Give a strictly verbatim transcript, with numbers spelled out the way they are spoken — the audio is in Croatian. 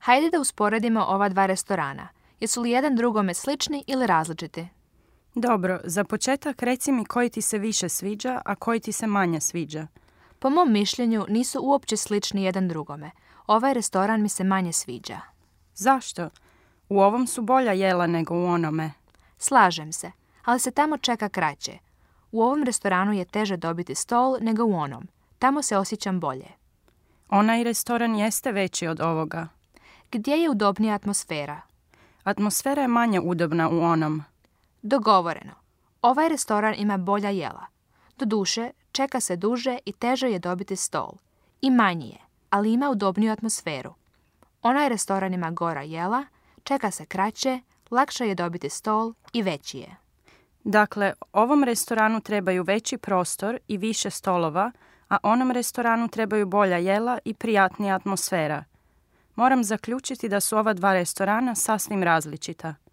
Hajde da usporedimo ova dva restorana. Jesu li jedan drugome slični ili različiti? Dobro, za početak reci mi koji ti se više sviđa, a koji ti se manje sviđa. Po mom mišljenju nisu uopće slični jedan drugome. Ovaj restoran mi se manje sviđa. Zašto? U ovom su bolja jela nego u onome. Slažem se, ali se tamo čeka kraće. U ovom restoranu je teže dobiti stol nego u onom. Tamo se osjećam bolje. Onaj restoran jeste veći od ovoga. Gdje je udobnija atmosfera? Atmosfera je manje udobna u onom. Dogovoreno. Ovaj restoran ima bolja jela. Doduše, čeka se duže i teže je dobiti stol. I manji je, ali ima udobniju atmosferu. Onaj restoran ima gora jela, čeka se kraće, lakše je dobiti stol i veći je. Dakle, ovom restoranu trebaju veći prostor i više stolova, a onom restoranu trebaju bolja jela i prijatnija atmosfera. Moram zaključiti da su ova dva restorana sasvim različita.